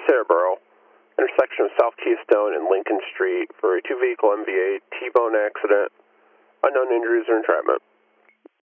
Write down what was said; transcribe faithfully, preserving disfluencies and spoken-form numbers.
Cerebro, intersection of South Keystone and Lincoln Street for a two-vehicle M V A T-bone accident. Unknown injuries or entrapment.